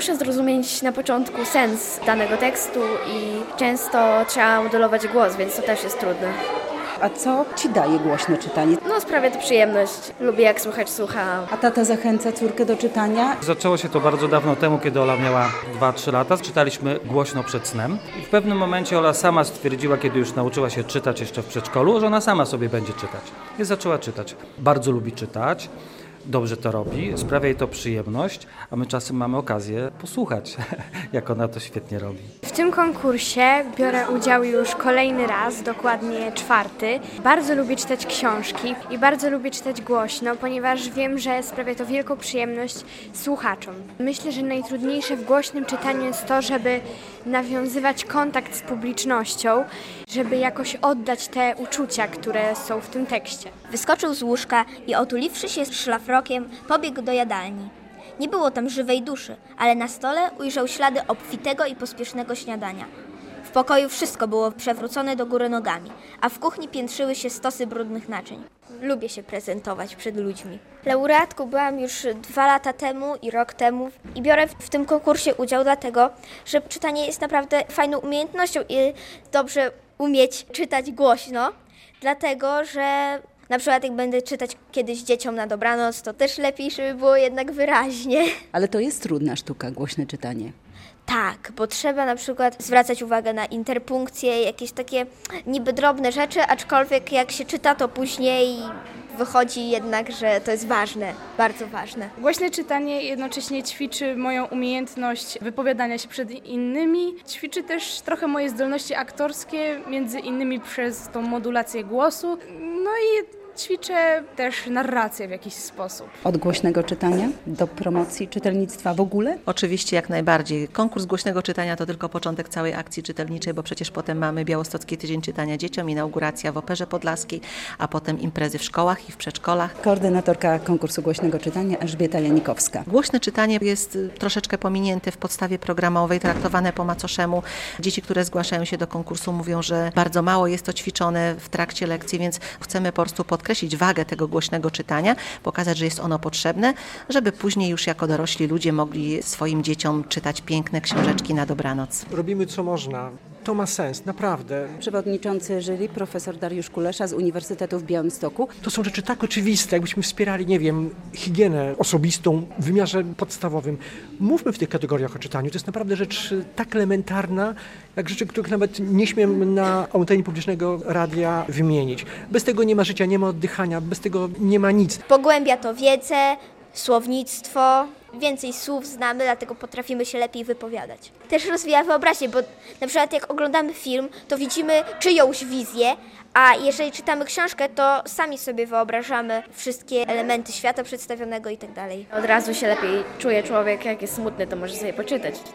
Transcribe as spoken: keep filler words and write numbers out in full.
muszę zrozumieć na początku sens danego tekstu i często trzeba modulować głos, więc to też jest trudne. A co Ci daje głośne czytanie? No, sprawia to przyjemność. Lubię, jak słuchacz słucha. A tata zachęca córkę do czytania? Zaczęło się to bardzo dawno temu, kiedy Ola miała dwa trzy lata. Czytaliśmy głośno przed snem. I w pewnym momencie Ola sama stwierdziła, kiedy już nauczyła się czytać jeszcze w przedszkolu, że ona sama sobie będzie czytać. I zaczęła czytać. Bardzo lubi czytać. Dobrze to robi, sprawia jej to przyjemność, a my czasem mamy okazję posłuchać, jak ona to świetnie robi. W tym konkursie biorę udział już kolejny raz, dokładnie czwarty. Bardzo lubię czytać książki i bardzo lubię czytać głośno, ponieważ wiem, że sprawia to wielką przyjemność słuchaczom. Myślę, że najtrudniejsze w głośnym czytaniu jest to, żeby nawiązywać kontakt z publicznością, żeby jakoś oddać te uczucia, które są w tym tekście. Wyskoczył z łóżka i otuliwszy się szlafrokiem, pobiegł do jadalni. Nie było tam żywej duszy, ale na stole ujrzał ślady obfitego i pospiesznego śniadania. W pokoju wszystko było przewrócone do góry nogami, a w kuchni piętrzyły się stosy brudnych naczyń. Lubię się prezentować przed ludźmi. Laureatką byłam już dwa lata temu i rok temu i biorę w tym konkursie udział dlatego, że czytanie jest naprawdę fajną umiejętnością i dobrze umieć czytać głośno, dlatego że na przykład jak będę czytać kiedyś dzieciom na dobranoc, to też lepiej, żeby było jednak wyraźnie. Ale to jest trudna sztuka, głośne czytanie. Tak, bo trzeba na przykład zwracać uwagę na interpunkcje, jakieś takie niby drobne rzeczy, aczkolwiek jak się czyta, to później wychodzi jednak, że to jest ważne, bardzo ważne. Głośne czytanie jednocześnie ćwiczy moją umiejętność wypowiadania się przed innymi, ćwiczy też trochę moje zdolności aktorskie, między innymi przez tą modulację głosu, no i ćwiczę też narrację w jakiś sposób. Od głośnego czytania do promocji czytelnictwa w ogóle? Oczywiście, jak najbardziej. Konkurs głośnego czytania to tylko początek całej akcji czytelniczej, bo przecież potem mamy Białostocki Tydzień Czytania Dzieciom, inauguracja w Operze Podlaskiej, a potem imprezy w szkołach i w przedszkolach. Koordynatorka konkursu głośnego czytania Elżbieta Janikowska. Głośne czytanie jest troszeczkę pominięte w podstawie programowej, traktowane po macoszemu. Dzieci, które zgłaszają się do konkursu, mówią, że bardzo mało jest to ćwiczone w trakcie lekcji, więc chcemy po prostu podkreślić wagę tego głośnego czytania, pokazać, że jest ono potrzebne, żeby później już jako dorośli ludzie mogli swoim dzieciom czytać piękne książeczki na dobranoc. Robimy co można. To ma sens, naprawdę. Przewodniczący jury profesor Dariusz Kulesza z Uniwersytetu w Białymstoku. To są rzeczy tak oczywiste, jakbyśmy wspierali, nie wiem, higienę osobistą w wymiarze podstawowym. Mówmy w tych kategoriach o czytaniu. To jest naprawdę rzecz tak elementarna, jak rzeczy, których nawet nie śmiem na antenie publicznego radia wymienić. Bez tego nie ma życia, nie ma oddychania, bez tego nie ma nic. Pogłębia to wiedzę, słownictwo, więcej słów znamy, dlatego potrafimy się lepiej wypowiadać. Też rozwija wyobraźnię, bo na przykład jak oglądamy film, to widzimy czyjąś wizję, a jeżeli czytamy książkę, to sami sobie wyobrażamy wszystkie elementy świata przedstawionego i tak dalej. Od razu się lepiej czuje człowiek, jak jest smutny, to może sobie poczytać.